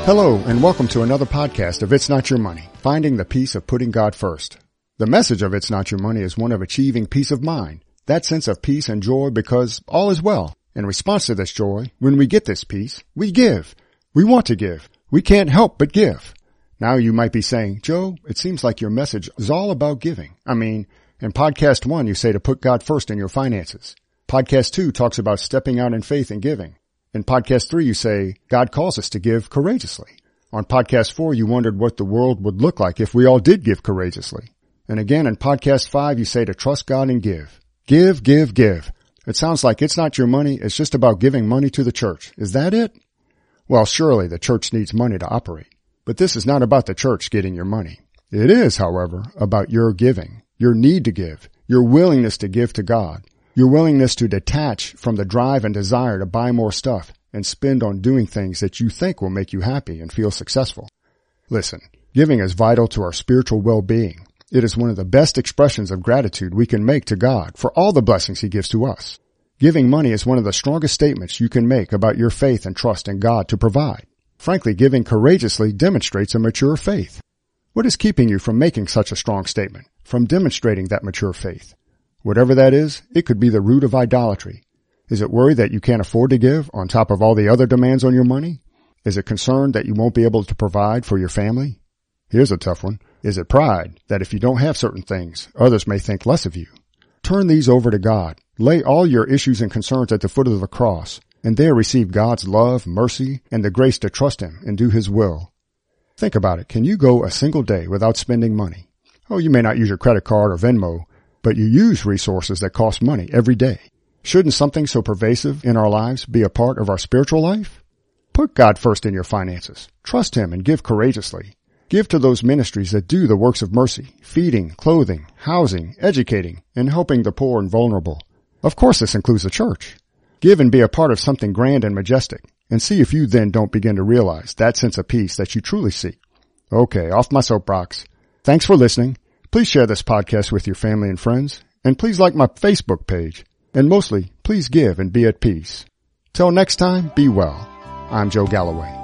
Hello, and welcome to another podcast of It's Not Your Money, finding the peace of putting God first. The message of It's Not Your Money is one of achieving peace of mind, that sense of peace and joy because all is well. In response to this joy, when we get this peace, we give. We want to give. We can't help but give. Now you might be saying, Joe, it seems like your message is all about giving. I mean, in podcast 1, you say to put God first in your finances. Podcast 2 talks about stepping out in faith and giving. In podcast 3, you say, God calls us to give courageously. On podcast 4, you wondered what the world would look like if we all did give courageously. And again, in podcast 5, you say to trust God and give. Give, give, give. It sounds like it's not your money, it's just about giving money to the church. Is that it? Well, surely the church needs money to operate. But this is not about the church getting your money. It is, however, about your giving, your need to give, your willingness to give to God. Your willingness to detach from the drive and desire to buy more stuff and spend on doing things that you think will make you happy and feel successful. Listen, giving is vital to our spiritual well-being. It is one of the best expressions of gratitude we can make to God for all the blessings He gives to us. Giving money is one of the strongest statements you can make about your faith and trust in God to provide. Frankly, giving courageously demonstrates a mature faith. What is keeping you from making such a strong statement, from demonstrating that mature faith? Whatever that is, it could be the root of idolatry. Is it worry that you can't afford to give on top of all the other demands on your money? Is it concern that you won't be able to provide for your family? Here's a tough one. Is it pride that if you don't have certain things, others may think less of you? Turn these over to God. Lay all your issues and concerns at the foot of the cross, and there receive God's love, mercy, and the grace to trust Him and do His will. Think about it. Can you go a single day without spending money? Oh, you may not use your credit card or Venmo, but you use resources that cost money every day. Shouldn't something so pervasive in our lives be a part of our spiritual life? Put God first in your finances. Trust Him and give courageously. Give to those ministries that do the works of mercy, feeding, clothing, housing, educating, and helping the poor and vulnerable. Of course, this includes the church. Give and be a part of something grand and majestic, and see if you then don't begin to realize that sense of peace that you truly seek. Okay, off my soapbox. Thanks for listening. Please share this podcast with your family and friends, and please like my Facebook page. And mostly, please give and be at peace. Till next time, be well. I'm Joe Galloway.